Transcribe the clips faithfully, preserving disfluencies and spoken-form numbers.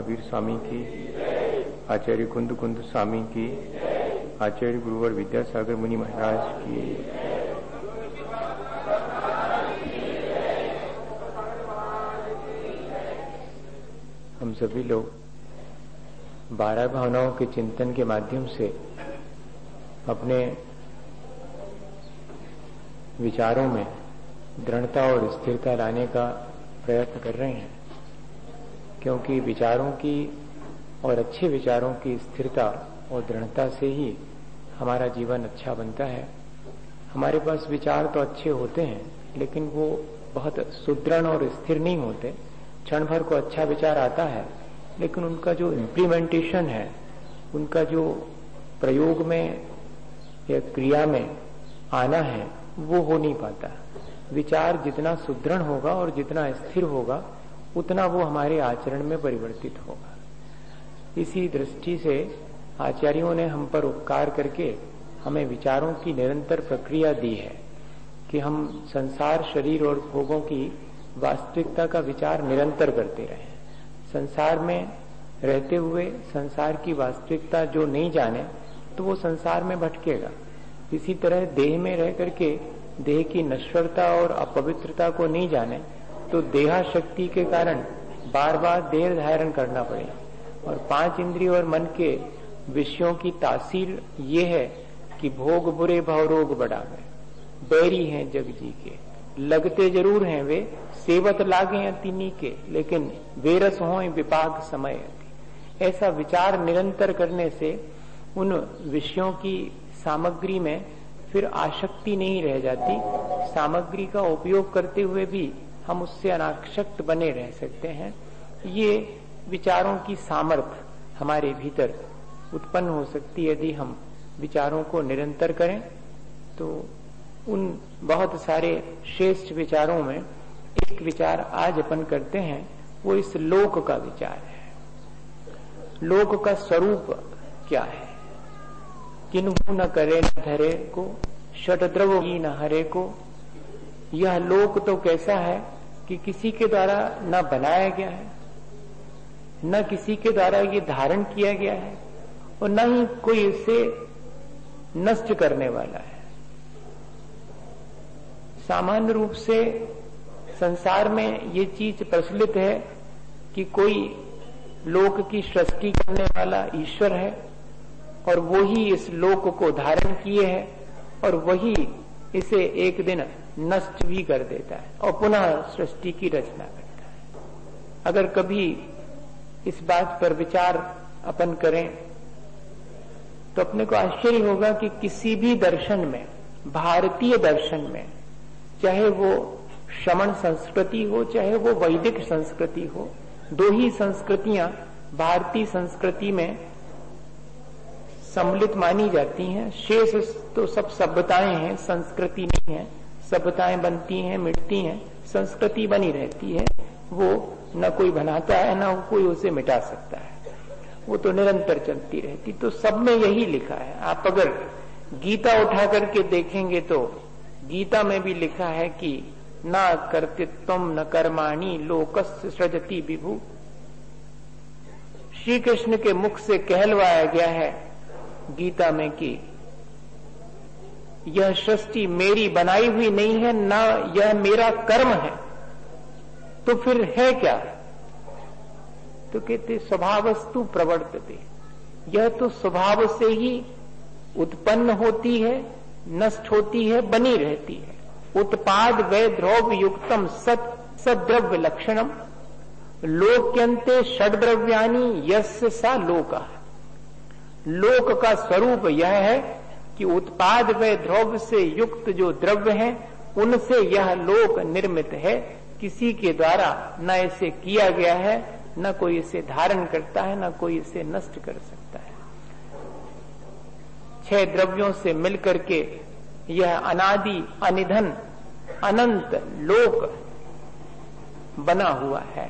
महावीर स्वामी की, आचार्य कुंद कुंद स्वामी की, आचार्य गुरुवर विद्यासागर मुनि महाराज की। हम सभी लोग बारह भावनाओं के चिंतन के माध्यम से अपने विचारों में दृढ़ता और स्थिरता लाने का प्रयत्न कर रहे हैं, क्योंकि विचारों की और अच्छे विचारों की स्थिरता और दृढ़ता से ही हमारा जीवन अच्छा बनता है। हमारे पास विचार तो अच्छे होते हैं, लेकिन वो बहुत सुदृढ़ और स्थिर नहीं होते। क्षण भर को अच्छा विचार आता है, लेकिन उनका जो इम्प्लीमेंटेशन है, उनका जो प्रयोग में या क्रिया में आना है, वो हो नहीं पाता। विचार जितना सुदृढ़ होगा और जितना स्थिर होगा, उतना वो हमारे आचरण में परिवर्तित होगा। इसी दृष्टि से आचार्यों ने हम पर उपकार करके हमें विचारों की निरंतर प्रक्रिया दी है कि हम संसार, शरीर और भोगों की वास्तविकता का विचार निरंतर करते रहें। संसार में रहते हुए संसार की वास्तविकता जो नहीं जाने, तो वो संसार में भटकेगा। इसी तरह देह में रह करके देह की नश्वरता और अपवित्रता को नहीं जाने, तो देहाशक्ति के कारण बार बार देह धारण करना पड़ेगा। और पांच इंद्रिय और मन के विषयों की तासीर ये है कि भोग बुरे भवरोग बढ़ावे, बैरी हैं जग जी के, लगते जरूर हैं वे, सेवत लागे अतिनी के, लेकिन वेरस हों विपाक समय। ऐसा विचार निरंतर करने से उन विषयों की सामग्री में फिर आसक्ति नहीं रह जाती। सामग्री का उपयोग करते हुए भी हम उससे अनासक्त बने रह सकते हैं। ये विचारों की सामर्थ्य हमारे भीतर उत्पन्न हो सकती है यदि हम विचारों को निरंतर करें। तो उन बहुत सारे श्रेष्ठ विचारों में एक विचार आज अपन करते हैं, वो इस लोक का विचार है। लोक का स्वरूप क्या है? किन्हु न करे न धरे को, षटद्रव की न हरे को। यह लोक तो कैसा है कि किसी के द्वारा न बनाया गया है, न किसी के द्वारा ये धारण किया गया है, और न ही कोई इसे नष्ट करने वाला है। सामान्य रूप से संसार में ये चीज प्रचलित है कि कोई लोक की सृष्टि करने वाला ईश्वर है, और वो ही इस लोक को धारण किए है, और वही इसे एक दिन नष्ट भी कर देता है और पुनः सृष्टि की रचना करता है। अगर कभी इस बात पर विचार अपन करें तो अपने को आश्चर्य होगा कि किसी भी दर्शन में, भारतीय दर्शन में, चाहे वो श्रमण संस्कृति हो चाहे वो वैदिक संस्कृति हो, दो ही संस्कृतियां भारतीय संस्कृति में सम्मिलित मानी जाती हैं। शेष तो सब सभ्यताएं हैं, संस्कृति नहीं है। सभ्यताएं बनती हैं, मिटती हैं, संस्कृति बनी रहती है। वो न कोई बनाता है न कोई उसे मिटा सकता है, वो तो निरंतर चलती रहती। तो सब में यही लिखा है। आप अगर गीता उठा करके देखेंगे तो गीता में भी लिखा है कि न कर्तृत्वम न कर्माणि लोकस्य सृजति विभु। श्री कृष्ण के मुख से कहलवाया गया है गीता में कि यह सृष्टि मेरी बनाई हुई नहीं है, न यह मेरा कर्म है। तो फिर है क्या? तो कहते स्वभावस्तु प्रवर्तते, यह तो स्वभाव से ही उत्पन्न होती है, नष्ट होती है, बनी रहती है। उत्पाद वै द्रव्य युक्तम सत सद्रव्य लक्षणम लोक्यंते षड्द्रव्यानि यस्य सा लोका। लोक का स्वरूप यह है कि उत्पाद व द्रव्य से युक्त जो द्रव्य हैं, उनसे यह लोक निर्मित है। किसी के द्वारा न इसे किया गया है, न कोई इसे धारण करता है, न कोई इसे नष्ट कर सकता है। छह द्रव्यों से मिलकर के यह अनादि अनिधन अनंत लोक बना हुआ है।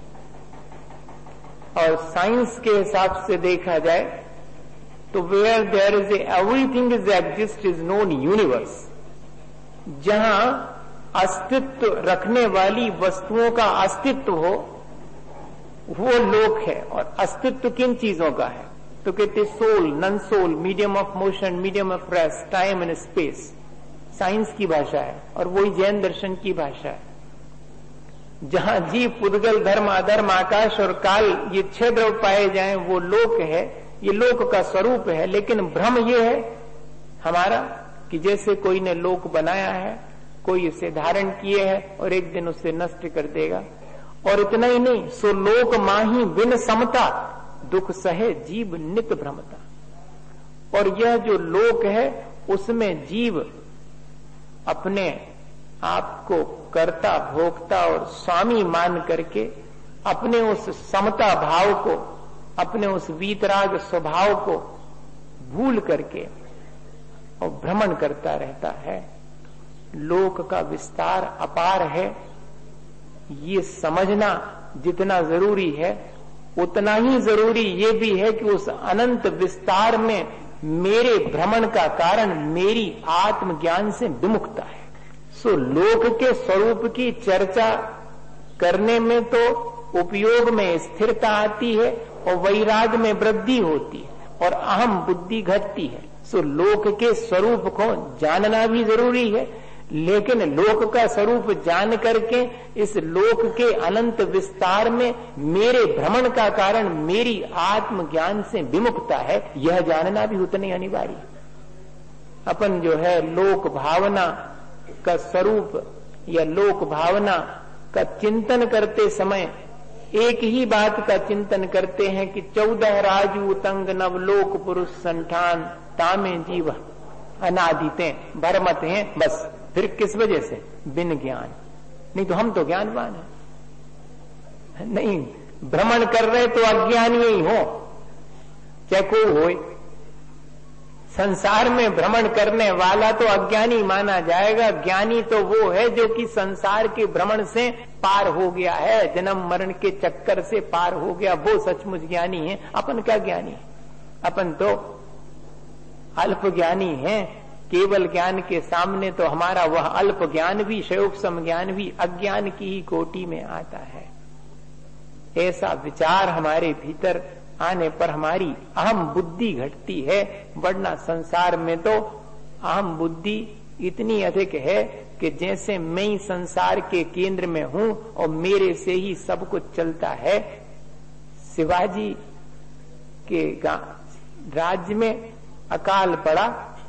और साइंस के हिसाब से देखा जाए तो where there is everything is exist is known universe. जहां अस्तित्व रखने वाली वस्तुओं का अस्तित्व हो, वो लोक है। और अस्तित्व किन चीजों का है? तो कहते soul, non soul, medium of motion, medium of rest, time and space, science की भाषा है और वही जैन दर्शन की भाषा है। जहां जीव, पुद्गल, धर्म, अधर्म, आकाश और काल ये छह द्रव्य पाए जाएं वो लोक है, ये लोक का स्वरूप है। लेकिन भ्रम ये है हमारा कि जैसे कोई ने लोक बनाया है, कोई उसे धारण किए है और एक दिन उसे नष्ट कर देगा। और इतना ही नहीं, सो लोक माही बिन समता, दुख सहे जीव नित भ्रमता। और यह जो लोक है उसमें जीव अपने आप को कर्ता, भोक्ता और स्वामी मान करके अपने उस समता भाव को, अपने उस वीतराग स्वभाव को भूल करके और भ्रमण करता रहता है। लोक का विस्तार अपार है, ये समझना जितना जरूरी है उतना ही जरूरी ये भी है कि उस अनंत विस्तार में मेरे भ्रमण का कारण मेरी आत्मज्ञान से विमुखता है। सो लोक के स्वरूप की चर्चा करने में तो उपयोग में स्थिरता आती है और वैराग में वृद्धि होती है और अहम बुद्धि घटती है। सो लोक के स्वरूप को जानना भी जरूरी है, लेकिन लोक का स्वरूप जान करके इस लोक के अनंत विस्तार में मेरे भ्रमण का कारण मेरी आत्मज्ञान से विमुखता है, यह जानना भी उतने अनिवार्य। अपन जो है लोक भावना का स्वरूप या लोक भावना का चिंतन करते समय एक ही बात का चिंतन करते हैं कि चौदह राजू उतंग नवलोक पुरुष संठान तामे जीव अनादिते भरमत हैं। बस फिर किस वजह से? बिन ज्ञान। नहीं तो हम तो ज्ञानवान हैं। नहीं, भ्रमण कर रहे तो अज्ञानी ही हो, चाहे कोई हो। संसार में भ्रमण करने वाला तो अज्ञानी माना जाएगा। ज्ञानी तो वो है जो कि संसार के भ्रमण से पार हो गया है, जन्म मरण के चक्कर से पार हो गया, वो सचमुच ज्ञानी है। अपन क्या ज्ञानी है? अपन तो अल्प ज्ञानी है। केवल ज्ञान के सामने तो हमारा वह अल्प ज्ञान भी, शयोक्सम ज्ञान भी अज्ञान की ही कोटि में आता है। ऐसा विचार हमारे भीतर आने पर हमारी अहम बुद्धि घटती है, वरना संसार में तो अहम बुद्धि इतनी अधिक है कि जैसे मैं ही संसार के केंद्र में हूं और मेरे से ही सब कुछ चलता है। शिवाजी के राज्य में अकाल पड़ा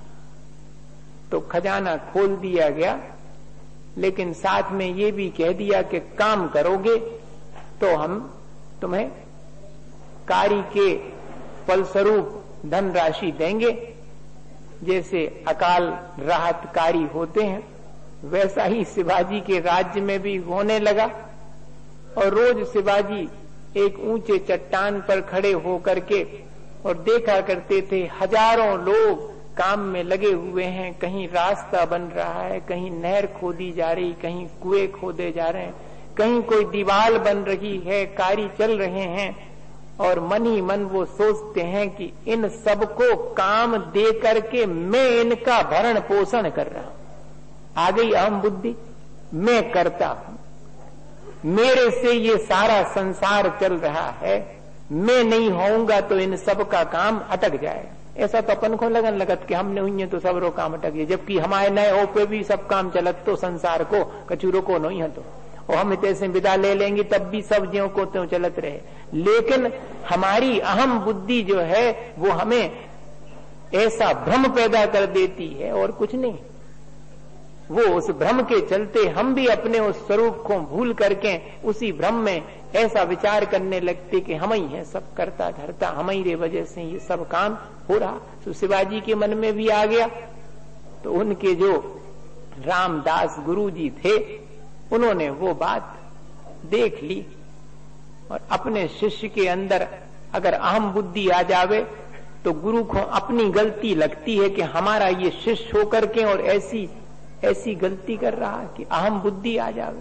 तो खजाना खोल दिया गया, लेकिन साथ में ये भी कह दिया कि काम करोगे तो हम तुम्हें कार्य के फलस्वरूप धनराशि देंगे। जैसे अकाल राहतकारी होते हैं वैसा ही शिवाजी के राज्य में भी होने लगा। और रोज शिवाजी एक ऊंचे चट्टान पर खड़े होकर के और देखा करते थे हजारों लोग काम में लगे हुए हैं। कहीं रास्ता बन रहा है, कहीं नहर खोदी जा रही, कहीं कुएं खोदे जा रहे हैं, कहीं कोई दीवार बन रही है, कार्य चल रहे हैं। और मन ही मन वो सोचते हैं कि इन सबको काम दे करके मैं इनका भरण पोषण कर रहा हूं। आ गई अहम बुद्धि, मैं करता हूं, मेरे से ये सारा संसार चल रहा है, मैं नहीं होऊंगा तो इन सब का काम अटक जाएगा। ऐसा तो अपन को लगन लगत कि हमने हुई तो सब रो काम अटक गए, जबकि हमारे नए हो पे भी सब काम चलत तो संसार को कचूरों को नहीं है। तो और हम इतने विदा ले लेंगे तब भी सब ज्यों को त्यों चलत रहे। लेकिन हमारी अहम बुद्धि जो है वो हमें ऐसा भ्रम पैदा कर देती है और कुछ नहीं। वो उस भ्रम के चलते हम भी अपने उस स्वरूप को भूल करके उसी भ्रम में ऐसा विचार करने लगते कि हम ही है सब करता धरता, हम ही रे वजह से ये सब काम हो रहा। तो शिवाजी के मन में भी आ गया। तो उनके जो रामदास गुरु जी थे उन्होंने वो बात देख ली और अपने शिष्य के अंदर अगर अहम बुद्धि आ जावे तो गुरु को अपनी गलती लगती है कि हमारा ये शिष्य होकर के और ऐसी ऐसी गलती कर रहा है कि अहम बुद्धि आ जावे।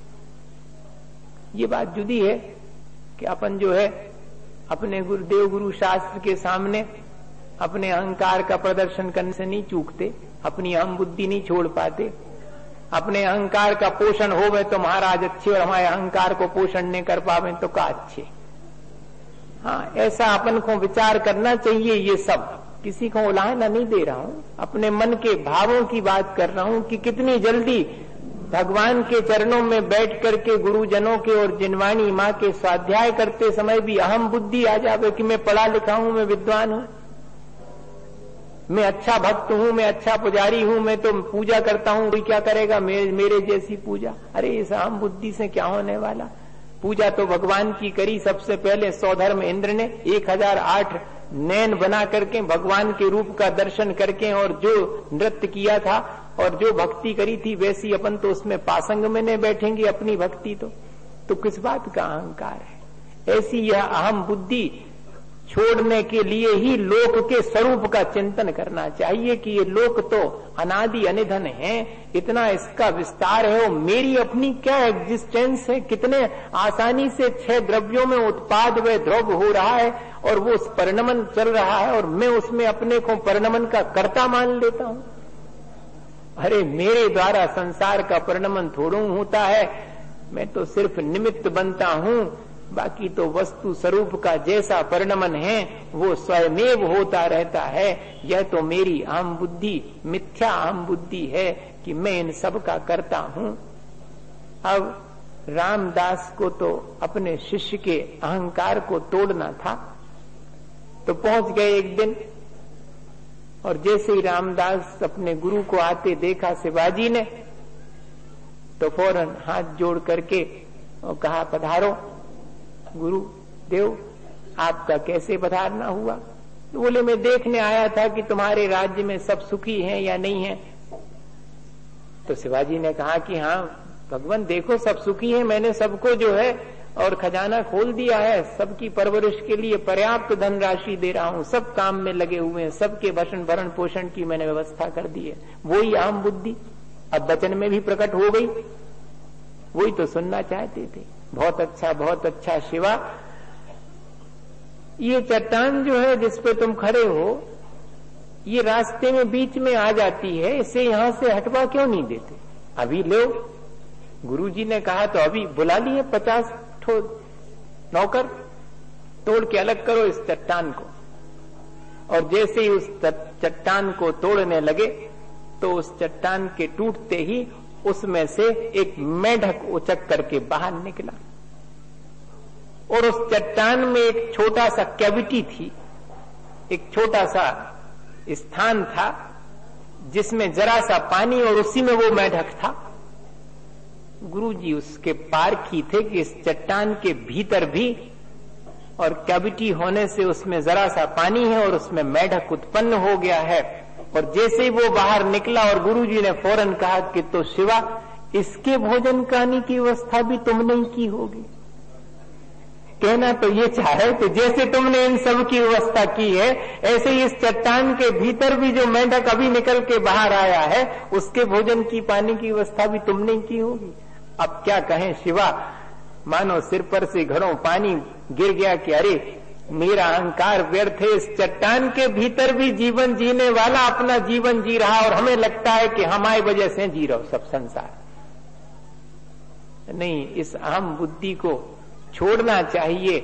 ये बात जुदी है कि अपन जो है अपने गुरुदेव गुरु शास्त्र के सामने अपने अहंकार का प्रदर्शन करने से नहीं चूकते, अपनी अहम बुद्धि नहीं छोड़ पाते। अपने अहंकार का पोषण होवे तो महाराज अच्छे और हमारे अहंकार को पोषण नहीं कर पावे तो का अच्छे। हाँ, ऐसा अपन को विचार करना चाहिए। ये सब किसी को उलाहना नहीं दे रहा हूं, अपने मन के भावों की बात कर रहा हूं कि कितनी जल्दी भगवान के चरणों में बैठ करके गुरुजनों के और जिनवाणी माँ के स्वाध्याय करते समय भी अहम बुद्धि आ जावे कि मैं पढ़ा लिखा हूं, मैं विद्वान हूं, मैं अच्छा भक्त हूं, मैं अच्छा पुजारी हूं, मैं तो पूजा करता हूं, कोई क्या करेगा मेरे, मेरे जैसी पूजा। अरे इस अहम बुद्धि से क्या होने वाला। पूजा तो भगवान की करी सबसे पहले सौधर्म इंद्र ने एक हजार आठ नैन बना करके भगवान के रूप का दर्शन करके, और जो नृत्य किया था और जो भक्ति करी थी वैसी अपन तो उसमें पासंग में नहीं बैठेंगे अपनी भक्ति तो तो किस बात का अहंकार है। ऐसी यह अहम बुद्धि छोड़ने के लिए ही लोक के स्वरूप का चिंतन करना चाहिए कि ये लोक तो अनादि अनिधन है, इतना इसका विस्तार है, और मेरी अपनी क्या एग्जिस्टेंस है, कितने आसानी से छह द्रव्यों में उत्पाद व द्रव्य हो रहा है और वो परिणमन चल रहा है और मैं उसमें अपने को परिणमन का कर्ता मान लेता हूं। अरे मेरे द्वारा संसार का परिणमन थोड़ा होता है, मैं तो सिर्फ निमित्त बनता हूं, बाकी तो वस्तु स्वरूप का जैसा परिणमन है वो स्वयमेव होता रहता है। यह तो मेरी अहम बुद्धि, मिथ्या अहम बुद्धि है कि मैं इन सब का करता हूं। अब रामदास को तो अपने शिष्य के अहंकार को तोड़ना था, तो पहुंच गए एक दिन, और जैसे ही रामदास अपने गुरु को आते देखा शिवाजी ने, तो फौरन हाथ जोड़ करके और कहा, पधारो गुरु देव, आपका कैसे पधारना हुआ। तो बोले, मैं देखने आया था कि तुम्हारे राज्य में सब सुखी हैं या नहीं है। तो शिवाजी ने कहा कि हाँ भगवान देखो सब सुखी हैं, मैंने सबको जो है और खजाना खोल दिया है, सबकी परवरिश के लिए पर्याप्त धनराशि दे रहा हूं, सब काम में लगे हुए हैं, सबके भरण भरण पोषण की मैंने व्यवस्था कर दी है। वही अहम बुद्धि अब वचन में भी प्रकट हो गई, वही तो सुनना चाहते थे। बहुत अच्छा, बहुत अच्छा शिवा, ये चट्टान जो है जिस पे तुम खड़े हो, ये रास्ते में बीच में आ जाती है, इसे यहां से हटवा क्यों नहीं देते? अभी लो। गुरुजी ने कहा तो अभी बुला लिए पचास ठो नौकर, तोड़ के अलग करो इस चट्टान को। और जैसे ही उस चट्टान को तोड़ने लगे तो उस चट्टान के टूटते ही उसमें से एक मेढक उचक करके बाहर निकला, और उस चट्टान में एक छोटा सा कैविटी थी, एक छोटा सा स्थान था जिसमें जरा सा पानी, और उसी में वो मेढक था। गुरुजी उसके पारखी थे कि इस चट्टान के भीतर भी और कैविटी होने से उसमें जरा सा पानी है और उसमें मेढक उत्पन्न हो गया है। और जैसे ही वो बाहर निकला और गुरुजी ने फौरन कहा कि तो शिवा, इसके भोजन कराने की व्यवस्था भी तुमने ही की होगी। कहना तो ये चाहे कि जैसे तुमने इन सब की व्यवस्था की है, ऐसे ही इस चट्टान के भीतर भी जो मेंढक अभी निकल के बाहर आया है, उसके भोजन की पानी की व्यवस्था भी तुमने ही की होगी। अब क्या कहें शिवा, मानो सिर पर से घड़ों पानी गिर गया कि अरे मेरा अहंकार व्यर्थ है, इस चट्टान के भीतर भी जीवन जीने वाला अपना जीवन जी रहा, और हमें लगता है कि हमारी वजह से जी रहो सब संसार। नहीं, इस अहम बुद्धि को छोड़ना चाहिए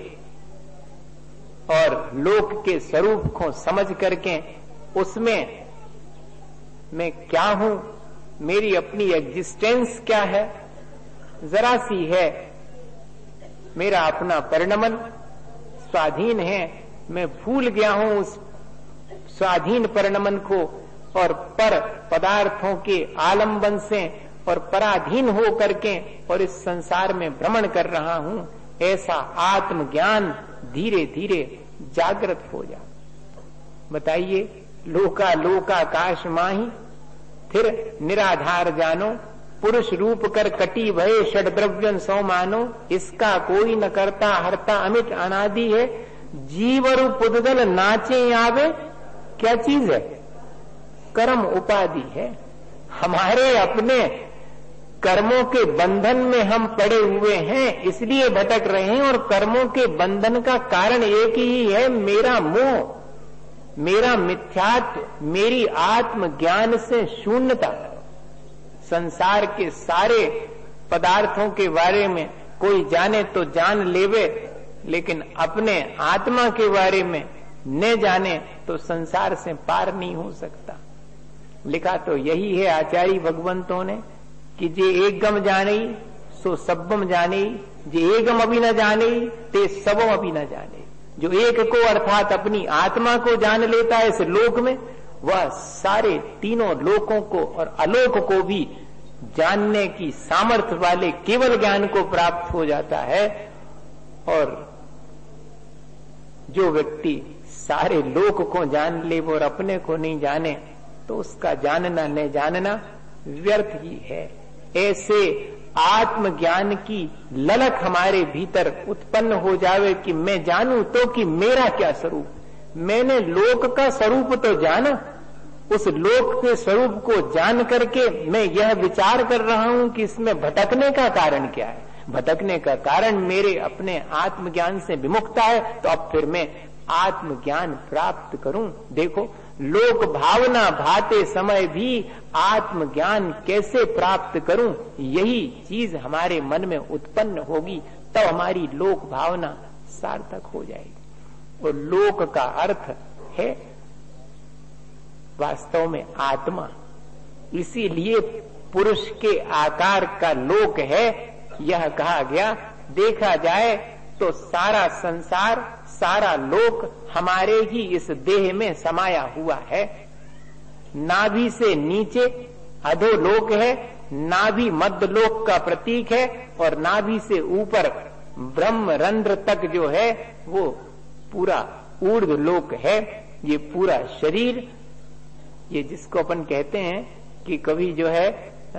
और लोक के स्वरूप को समझ करके उसमें मैं क्या हूं, मेरी अपनी एग्जिस्टेंस क्या है, जरा सी है, मेरा अपना परिणमन स्वाधीन है, मैं भूल गया हूं उस स्वाधीन परिणमन को, और पर पदार्थों के आलंबन से और पराधीन हो करके और इस संसार में भ्रमण कर रहा हूं। ऐसा आत्मज्ञान धीरे धीरे जागृत हो जा। बताइए, लोका लोकाकाश माही फिर निराधार जानो, पुरुष रूप कर कटी भये षड्द्रव्यन सौ मानो, इसका कोई न करता हरता अमित अनादि है, जीवर पुदगल नाचे आवे, क्या चीज है? कर्म उपाधि है। हमारे अपने कर्मों के बंधन में हम पड़े हुए हैं, इसलिए भटक रहे हैं, और कर्मों के बंधन का कारण एक ही है, मेरा मोह, मेरा मिथ्यात्व, मेरी आत्मज्ञान से शून्यता। संसार के सारे पदार्थों के बारे में कोई जाने तो जान लेवे, लेकिन अपने आत्मा के बारे में न जाने तो संसार से पार नहीं हो सकता। लिखा तो यही है आचार्य भगवंतों ने कि जे एक गम जाने सो सबम जाने, जे एकम अभी न जाने ते सबम अभी न जाने। जो एक को अर्थात अपनी आत्मा को जान लेता है इस लोक में, वह सारे तीनों लोकों को और अलोक को भी जानने की सामर्थ्य वाले केवल ज्ञान को प्राप्त हो जाता है। और जो व्यक्ति सारे लोक को जान ले और अपने को नहीं जाने तो उसका जानना न जानना व्यर्थ ही है। ऐसे आत्मज्ञान की ललक हमारे भीतर उत्पन्न हो जावे कि मैं जानूं तो कि मेरा क्या स्वरूप, मैंने लोक का स्वरूप तो जाना, उस लोक के स्वरूप को जान करके मैं यह विचार कर रहा हूं कि इसमें भटकने का कारण क्या है। भटकने का कारण मेरे अपने आत्मज्ञान से विमुखता है, तो अब फिर मैं आत्मज्ञान प्राप्त करूं। देखो, लोक भावना भाते समय भी आत्मज्ञान कैसे प्राप्त करूं, यही चीज हमारे मन में उत्पन्न होगी, तब हमारी लोक भावना सार्थक हो जाएगी। और लोक का अर्थ है वास्तव में आत्मा, इसीलिए पुरुष के आकार का लोक है यह कहा गया। देखा जाए तो सारा संसार, सारा लोक हमारे ही इस देह में समाया हुआ है। नाभि से नीचे अधोलोक है, नाभि मध्य लोक का प्रतीक है, और नाभि से ऊपर ब्रह्म रंध्र तक जो है वो पूरा ऊर्ध्व लोक है। ये पूरा शरीर, ये जिसको अपन कहते हैं कि कभी जो है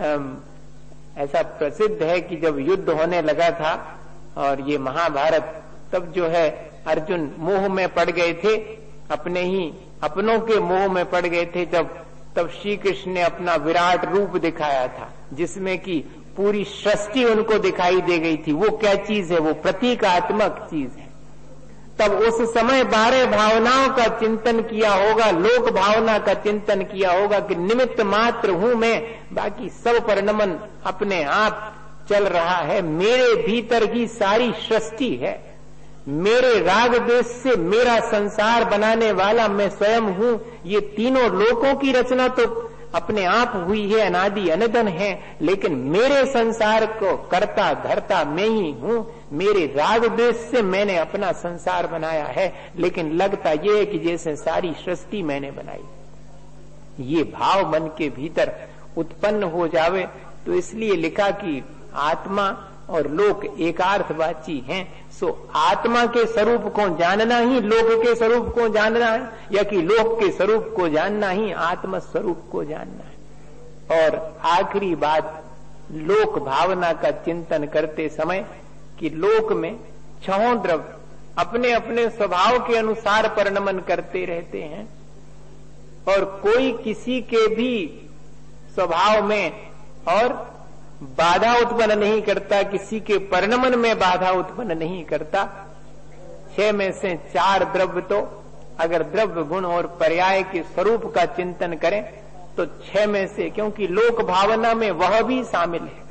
ऐसा प्रसिद्ध है कि जब युद्ध होने लगा था और ये महाभारत, तब जो है अर्जुन मोह में पड़ गए थे, अपने ही अपनों के मोह में पड़ गए थे। जब तब श्री कृष्ण ने अपना विराट रूप दिखाया था जिसमें कि पूरी सृष्टि उनको दिखाई दे गई थी। वो क्या चीज है? वो प्रतीकात्मक चीज है। तब उस समय बारह भावनाओं का चिंतन किया होगा, लोक भावना का चिंतन किया होगा कि निमित्त मात्र हूं मैं, बाकी सब परिणमन अपने आप चल रहा है। मेरे भीतर की सारी सृष्टि है, मेरे राग द्वेष से मेरा संसार बनाने वाला मैं स्वयं हूं। ये तीनों लोकों की रचना तो अपने आप हुई है, अनादि अनदन है, लेकिन मेरे संसार को करता धरता मैं ही हूं। मेरे राग द्वेष से मैंने अपना संसार बनाया है, लेकिन लगता यह है कि जैसे सारी सृष्टि मैंने बनाई। ये भाव मन के भीतर उत्पन्न हो जावे तो इसलिए लिखा कि आत्मा और लोक एकार्थवाची हैं। सो आत्मा के स्वरूप को जानना ही लोक के स्वरूप को जानना है, या कि लोक के स्वरूप को जानना ही आत्म स्वरूप को जानना है। और आखिरी बात, लोक भावना का चिंतन करते समय कि लोक में छहों द्रव्य अपने अपने स्वभाव के अनुसार परिणमन करते रहते हैं, और कोई किसी के भी स्वभाव में और बाधा उत्पन्न नहीं करता, किसी के परिणमन में बाधा उत्पन्न नहीं करता। छह में से चार द्रव्य तो अगर द्रव्य गुण और पर्याय के स्वरूप का चिंतन करें तो छह में से, क्योंकि लोक भावना में वह भी शामिल है,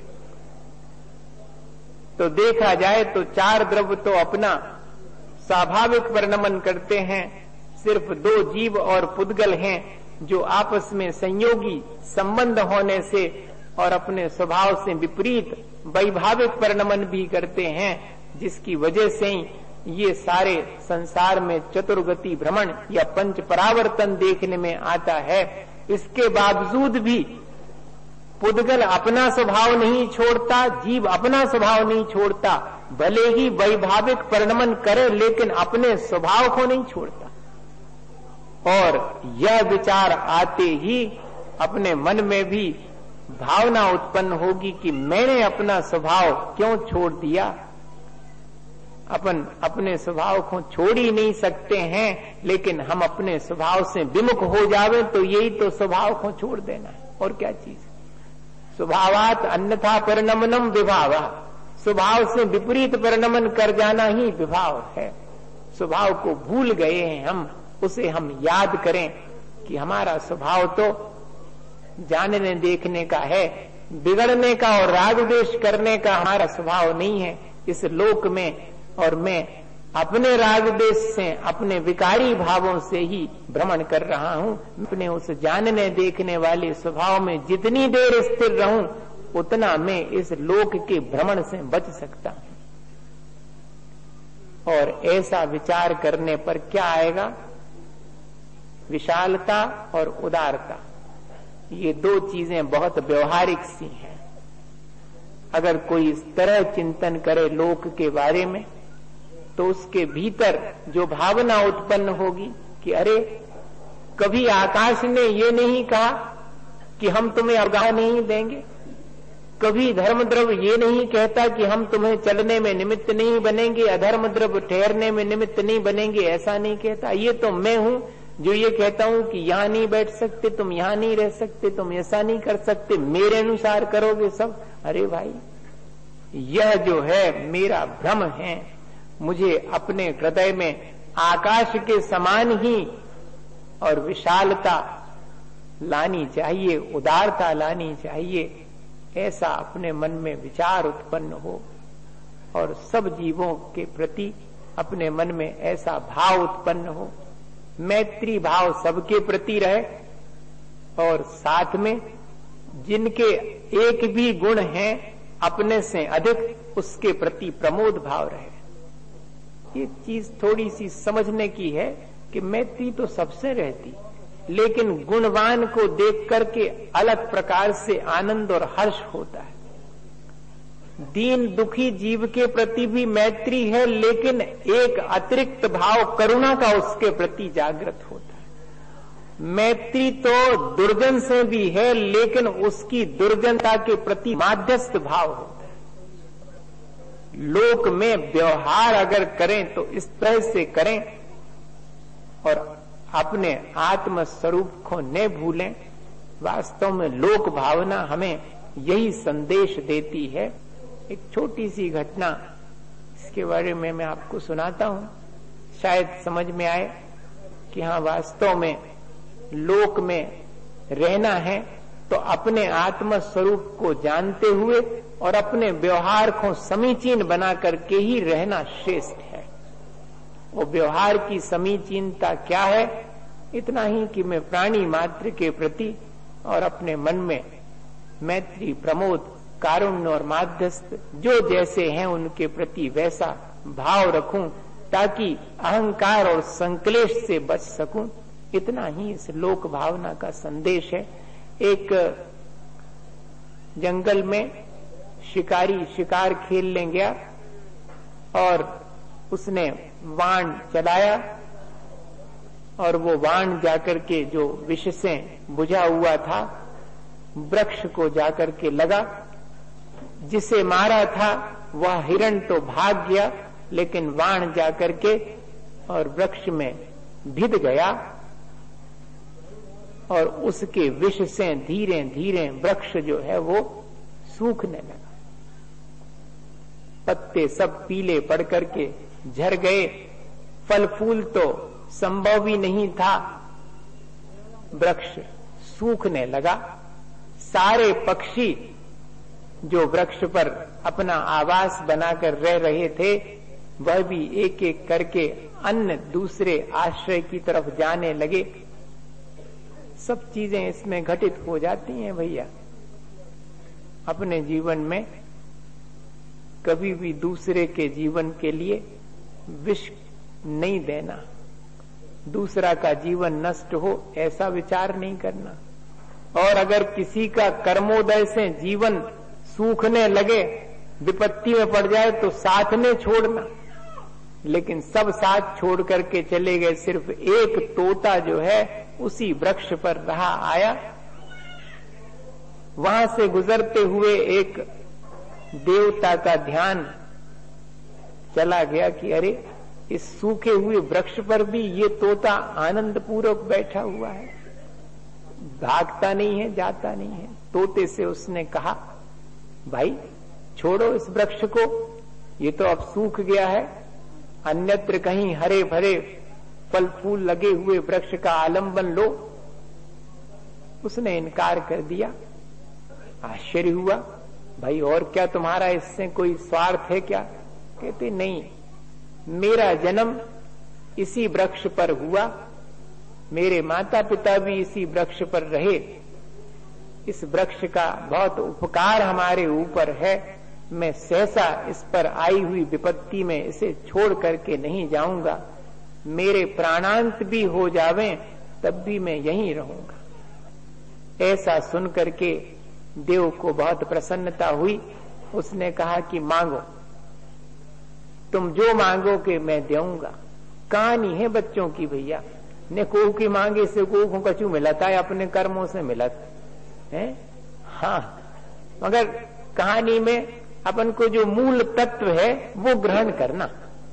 तो देखा जाए तो चार द्रव्य तो अपना स्वाभाविक परिणमन करते हैं। सिर्फ दो जीव और पुद्गल हैं जो आपस में संयोगी संबंध होने से और अपने स्वभाव से विपरीत वैभाविक परिणमन भी करते हैं, जिसकी वजह से ही ये सारे संसार में चतुर्गति भ्रमण या पंच परावर्तन देखने में आता है। इसके बावजूद भी पुद्गल अपना स्वभाव नहीं छोड़ता, जीव अपना स्वभाव नहीं छोड़ता, भले ही वैभाविक परिणमन करे लेकिन अपने स्वभाव को नहीं छोड़ता। और यह विचार आते ही अपने मन में भी भावना उत्पन्न होगी कि मैंने अपना स्वभाव क्यों छोड़ दिया। अपन अपने स्वभाव को छोड़ ही नहीं सकते हैं, लेकिन हम अपने स्वभाव से विमुख हो जावे तो यही तो स्वभाव को छोड़ देना है, और क्या चीज। स्वभावात अन्यथा परिणमनम विभाव, स्वभाव से विपरीत परिणमन कर जाना ही विभाव है। स्वभाव को भूल गए हैं हम, उसे हम याद करें कि हमारा स्वभाव तो जानने देखने का है, बिगड़ने का और राग द्वेष करने का हमारा स्वभाव नहीं है इस लोक में। और मैं अपने राग देश से, अपने विकारी भावों से ही भ्रमण कर रहा हूं। अपने उस जानने देखने वाले स्वभाव में जितनी देर स्थिर रहूं उतना मैं इस लोक के भ्रमण से बच सकता हूं। और ऐसा विचार करने पर क्या आएगा? विशालता और उदारता, ये दो चीजें बहुत व्यवहारिक सी हैं। अगर कोई इस तरह चिंतन करे लोक के बारे में तो उसके भीतर जो भावना उत्पन्न होगी कि अरे, कभी आकाश ने ये नहीं कहा कि हम तुम्हें अवगाह नहीं देंगे, कभी धर्म द्रव्य ये नहीं कहता कि हम तुम्हें चलने में निमित्त नहीं बनेंगे, अधर्म द्रव्य ठहरने में निमित्त नहीं बनेंगे, ऐसा नहीं कहता। ये तो मैं हूं जो ये कहता हूं कि यहां नहीं बैठ सकते, तुम यहां नहीं रह सकते, तुम ऐसा नहीं कर सकते, मेरे अनुसार करोगे सब। अरे भाई, यह जो है मेरा भ्रम है। मुझे अपने हृदय में आकाश के समान ही और विशालता लानी चाहिए, उदारता लानी चाहिए। ऐसा अपने मन में विचार उत्पन्न हो और सब जीवों के प्रति अपने मन में ऐसा भाव उत्पन्न हो, मैत्री भाव सबके प्रति रहे, और साथ में जिनके एक भी गुण हैं अपने से अधिक उसके प्रति प्रमोद भाव रहे। ये चीज थोड़ी सी समझने की है कि मैत्री तो सबसे रहती, लेकिन गुणवान को देख करके अलग प्रकार से आनंद और हर्ष होता है। दीन दुखी जीव के प्रति भी मैत्री है, लेकिन एक अतिरिक्त भाव करुणा का उसके प्रति जागृत होता है। मैत्री तो दुर्जन से भी है, लेकिन उसकी दुर्जनता के प्रति माध्यस्थ भाव होता है। लोक में व्यवहार अगर करें तो इस तरह से करें और अपने आत्म स्वरूप को न भूलें। वास्तव में लोक भावना हमें यही संदेश देती है। एक छोटी सी घटना, इसके बारे में मैं आपको सुनाता हूं, शायद समझ में आए कि हाँ, वास्तव में लोक में रहना है तो अपने आत्म स्वरूप को जानते हुए और अपने व्यवहार को समीचीन बना करके ही रहना श्रेष्ठ है। वो व्यवहार की समीचीनता क्या है? इतना ही कि मैं प्राणी मात्र के प्रति और अपने मन में मैत्री, प्रमोद, कारुण्य और माध्यस्थ जो जैसे हैं उनके प्रति वैसा भाव रखूं ताकि अहंकार और संक्लेश से बच सकूं। इतना ही इस लोक भावना का संदेश है। एक जंगल में शिकारी शिकार खेलने गया और उसने बाण चलाया और वो बाण जाकर के जो विष से बुझा हुआ था वृक्ष को जाकर के लगा। जिसे मारा था वह हिरण तो भाग गया, लेकिन बाण जाकर के और वृक्ष में भिद गया और उसके विष से धीरे धीरे वृक्ष जो है वो सूखने लगा। पत्ते सब पीले पड़ करके झड़ गए, फल फूल तो संभव ही नहीं था, वृक्ष सूखने लगा। सारे पक्षी जो वृक्ष पर अपना आवास बनाकर रह रहे थे वह भी एक एक करके अन्य दूसरे आश्रय की तरफ जाने लगे। सब चीजें इसमें घटित हो जाती हैं भैया। अपने जीवन में कभी भी दूसरे के जीवन के लिए विष नहीं देना, दूसरा का जीवन नष्ट हो ऐसा विचार नहीं करना। और अगर किसी का कर्मोदय से जीवन सूखने लगे, विपत्ति में पड़ जाए तो साथ में छोड़ना, लेकिन सब साथ छोड़ करके चले गए। सिर्फ एक तोता जो है उसी वृक्ष पर रहा आया। वहां से गुजरते हुए एक देवता का ध्यान चला गया कि अरे, इस सूखे हुए वृक्ष पर भी ये तोता आनंद पूर्वक बैठा हुआ है, भागता नहीं है, जाता नहीं है। तोते से उसने कहा, भाई छोड़ो इस वृक्ष को, ये तो अब सूख गया है, अन्यत्र कहीं हरे भरे फल फूल लगे हुए वृक्ष का आलंबन लो। उसने इनकार कर दिया। आश्चर्य हुआ, भाई और क्या तुम्हारा इससे कोई स्वार्थ है क्या? कहते नहीं, मेरा जन्म इसी वृक्ष पर हुआ, मेरे माता पिता भी इसी वृक्ष पर रहे, इस वृक्ष का बहुत उपकार हमारे ऊपर है, मैं सहसा इस पर आई हुई विपत्ति में इसे छोड़ करके नहीं जाऊंगा, मेरे प्राणांत भी हो जावें तब भी मैं यहीं रहूंगा। ऐसा सुन करके देव को बहुत प्रसन्नता हुई। उसने कहा कि मांगो, तुम जो मांगोगे मैं दूंगा। कहानी है बच्चों की भैया, ने को की मांगे से को कछु मिलता है, अपने कर्मों से मिलत है। हाँ, मगर कहानी में अपन को जो मूल तत्व है वो ग्रहण करना।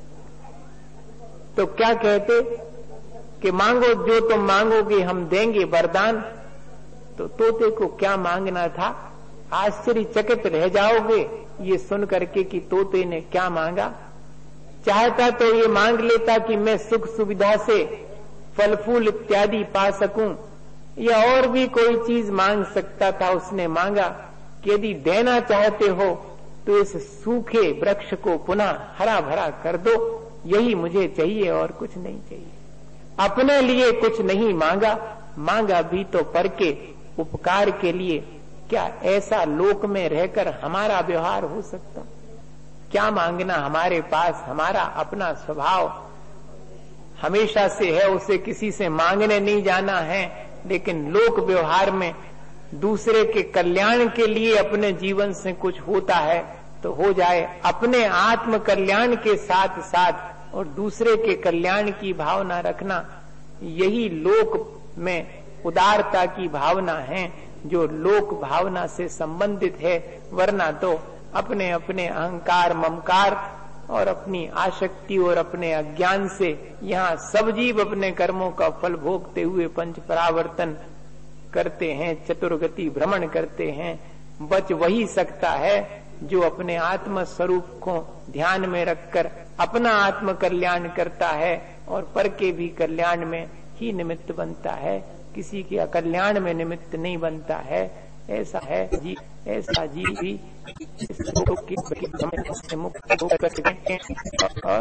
तो क्या कहते कि मांगो जो तुम मांगोगे हम देंगे वरदान। तो तोते को क्या मांगना था, आश्चर्यचकित रह जाओगे ये सुन करके कि तोते ने क्या मांगा। चाहता तो ये मांग लेता कि मैं सुख सुविधा से फल फूल इत्यादि पा सकूं, या और भी कोई चीज मांग सकता था। उसने मांगा कि यदि देना चाहते हो तो इस सूखे वृक्ष को पुनः हरा भरा कर दो, यही मुझे चाहिए और कुछ नहीं चाहिए। अपने लिए कुछ नहीं मांगा, मांगा भी तो पर के उपकार के लिए। क्या ऐसा लोक में रहकर हमारा व्यवहार हो सकता? क्या मांगना हमारे पास, हमारा अपना स्वभाव हमेशा से है, उसे किसी से मांगने नहीं जाना है। लेकिन लोक व्यवहार में दूसरे के कल्याण के लिए अपने जीवन से कुछ होता है तो हो जाए, अपने आत्म कल्याण के साथ साथ और दूसरे के कल्याण की भावना रखना, यही लोक में उदारता की भावना है, जो लोक भावना से संबंधित है। वरना तो अपने अपने अहंकार ममकार और अपनी आसक्ति और अपने अज्ञान से यहाँ सब जीव अपने कर्मों का फल भोगते हुए पंच परावर्तन करते हैं, चतुर्गति भ्रमण करते हैं। बच वही सकता है जो अपने आत्म स्वरूप को ध्यान में रखकर अपना आत्म कल्याण करता है और पर के भी कल्याण में ही निमित्त बनता है, किसी के अकल्याण में निमित्त नहीं बनता है। ऐसा है जी, ऐसा जीव भी इस लोक की से मुक्त होकर और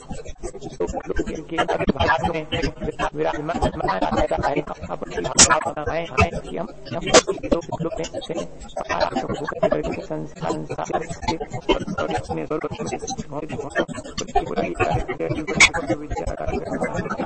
के भाग में विराजमान है। अपनी भावनाएं कि हम संसार से अपने विचार